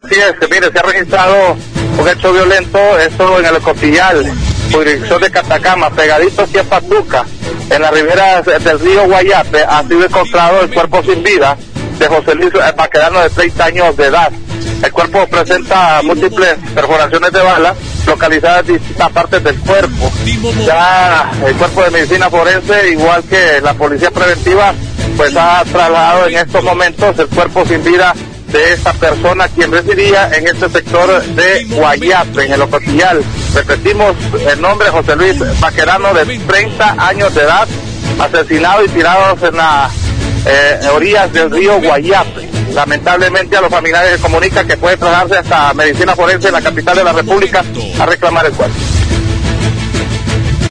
Sí, mire, se ha registrado un hecho violento, esto en el Cotillal, jurisdicción de Catacama, pegadito aquí a Patuca, en las riberas del río Guayape. Ha sido encontrado el cuerpo sin vida de José Luis Baquedano, de 30 años de edad. El cuerpo presenta múltiples perforaciones de bala localizadas en distintas partes del cuerpo. Ya el cuerpo de medicina forense, igual que la policía preventiva, pues ha trasladado en estos momentos el cuerpo sin vida de esta persona, quien residía en este sector de Guayape, en el Ocotillal. Repetimos el nombre: José Luis Baquedano, de 30 años de edad, asesinado y tirados en las orillas del río Guayape. Lamentablemente a los familiares les comunica que puede trasladarse hasta medicina forense en la capital de la República a reclamar el cuerpo.